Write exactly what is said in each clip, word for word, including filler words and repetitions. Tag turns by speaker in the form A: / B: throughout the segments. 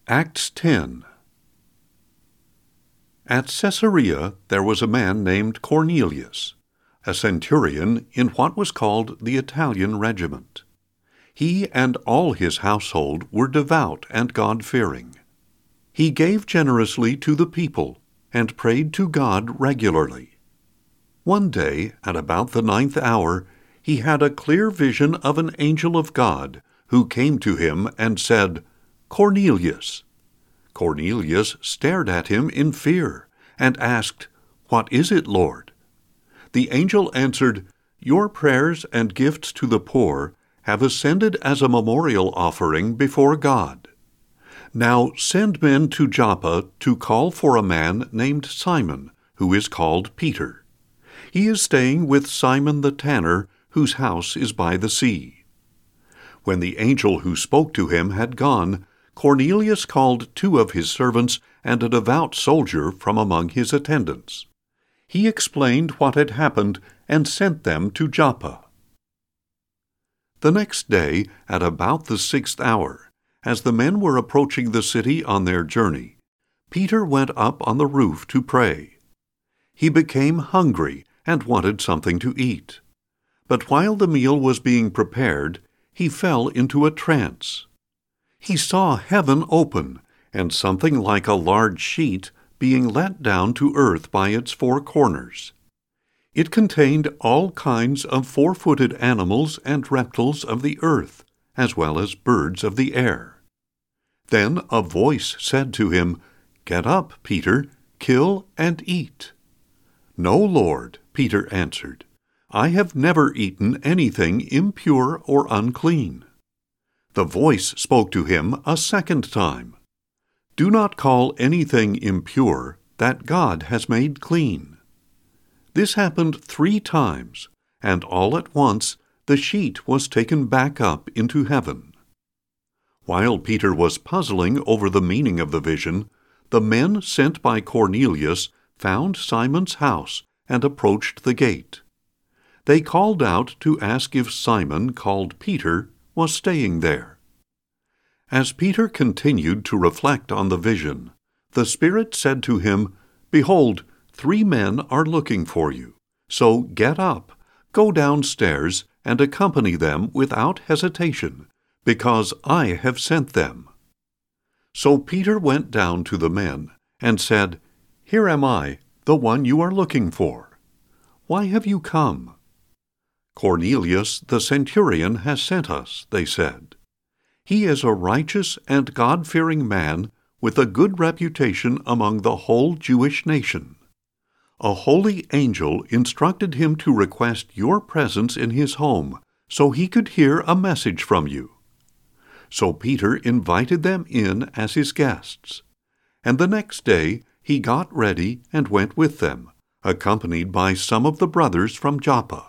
A: Acts ten. At Caesarea there was a man named Cornelius, a centurion in what was called the Italian regiment. He and all his household were devout and God-fearing. He gave generously to the people and prayed to God regularly. One day, at about the ninth hour, he had a clear vision of an angel of God who came to him and said, "Cornelius." Cornelius stared at him in fear and asked, "What is it, Lord?" The angel answered, "Your prayers and gifts to the poor have ascended as a memorial offering before God. Now send men to Joppa to call for a man named Simon, who is called Peter. He is staying with Simon the tanner, whose house is by the sea." When the angel who spoke to him had gone, Cornelius called two of his servants and a devout soldier from among his attendants. He explained what had happened and sent them to Joppa. The next day, at about the sixth hour, as the men were approaching the city on their journey, Peter went up on the roof to pray. He became hungry and wanted something to eat. But while the meal was being prepared, he fell into a trance. He saw heaven open, and something like a large sheet being let down to earth by its four corners. It contained all kinds of four-footed animals and reptiles of the earth, as well as birds of the air. Then a voice said to him, "Get up, Peter, kill and eat." "No, Lord," Peter answered. "I have never eaten anything impure or unclean." The voice spoke to him a second time. "Do not call anything impure that God has made clean." This happened three times, and all at once the sheet was taken back up into heaven. While Peter was puzzling over the meaning of the vision, the men sent by Cornelius found Simon's house and approached the gate. They called out to ask if Simon, called Peter, was staying there. As Peter continued to reflect on the vision, the Spirit said to him, "Behold, three men are looking for you. So get up, go downstairs, and accompany them without hesitation, because I have sent them." So Peter went down to the men and said, "Here am I, the one you are looking for. Why have you come?" "Cornelius the centurion has sent us," they said. "He is a righteous and God-fearing man with a good reputation among the whole Jewish nation. A holy angel instructed him to request your presence in his home so he could hear a message from you." So Peter invited them in as his guests, and the next day he got ready and went with them, accompanied by some of the brothers from Joppa.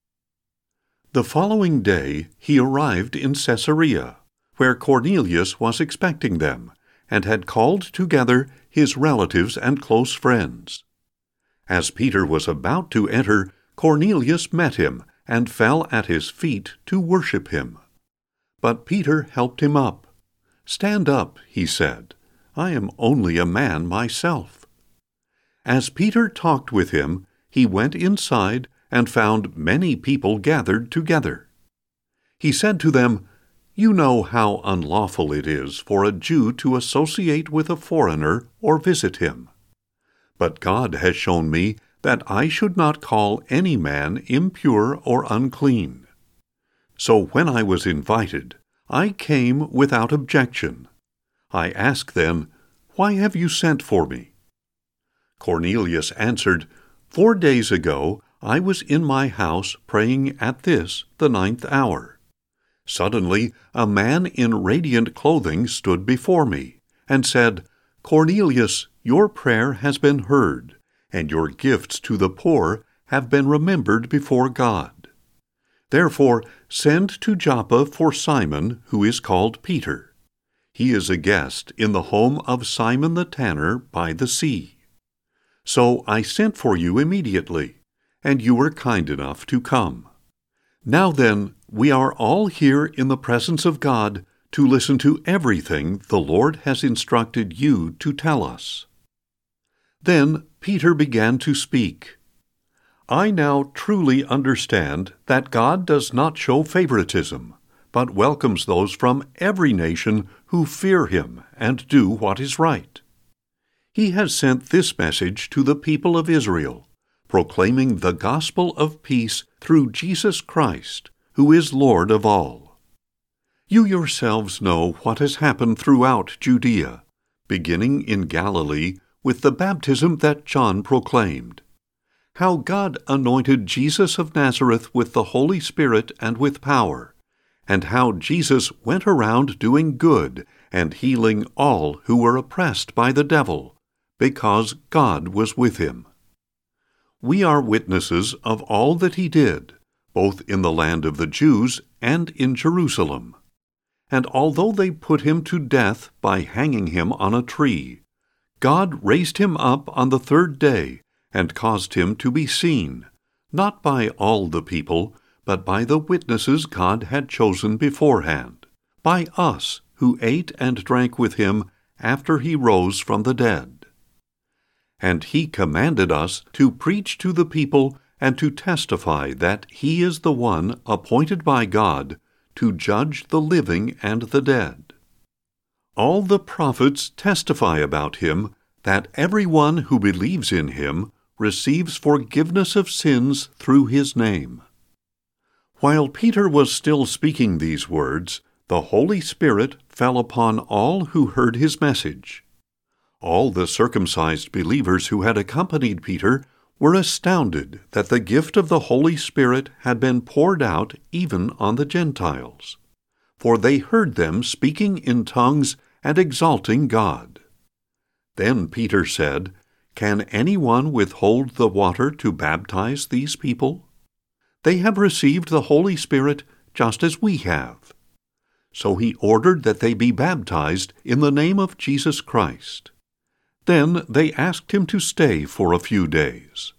A: The following day he arrived in Caesarea, where Cornelius was expecting them, and had called together his relatives and close friends. As Peter was about to enter, Cornelius met him and fell at his feet to worship him. But Peter helped him up. "Stand up," he said. "I am only a man myself." As Peter talked with him, he went inside and found many people gathered together. He said to them, "You know how unlawful it is for a Jew to associate with a foreigner or visit him. But God has shown me that I should not call any man impure or unclean. So when I was invited, I came without objection. I asked then, 'Why have you sent for me?' Cornelius answered, 'Four days ago I was in my house praying at this, the ninth hour. Suddenly a man in radiant clothing stood before me and said, "Cornelius, your prayer has been heard, and your gifts to the poor have been remembered before God. Therefore send to Joppa for Simon, who is called Peter. He is a guest in the home of Simon the tanner by the sea." So I sent for you immediately, and you were kind enough to come. Now then, we are all here in the presence of God to listen to everything the Lord has instructed you to tell us." Then Peter began to speak. "I now truly understand that God does not show favoritism, but welcomes those from every nation who fear Him and do what is right. He has sent this message to the people of Israel, proclaiming the gospel of peace through Jesus Christ, who is Lord of all. You yourselves know what has happened throughout Judea, beginning in Galilee with the baptism that John proclaimed, how God anointed Jesus of Nazareth with the Holy Spirit and with power, and how Jesus went around doing good and healing all who were oppressed by the devil, because God was with him. We are witnesses of all that he did, both in the land of the Jews and in Jerusalem. And although they put him to death by hanging him on a tree, God raised him up on the third day and caused him to be seen, not by all the people, but by the witnesses God had chosen beforehand, by us who ate and drank with him after he rose from the dead. And he commanded us to preach to the people and to testify that he is the one appointed by God to judge the living and the dead. All the prophets testify about him that everyone who believes in him receives forgiveness of sins through his name." While Peter was still speaking these words, the Holy Spirit fell upon all who heard his message. All the circumcised believers who had accompanied Peter were astounded that the gift of the Holy Spirit had been poured out even on the Gentiles, for they heard them speaking in tongues and exalting God. Then Peter said, "Can anyone withhold the water to baptize these people? They have received the Holy Spirit just as we have." So he ordered that they be baptized in the name of Jesus Christ. Then they asked him to stay for a few days.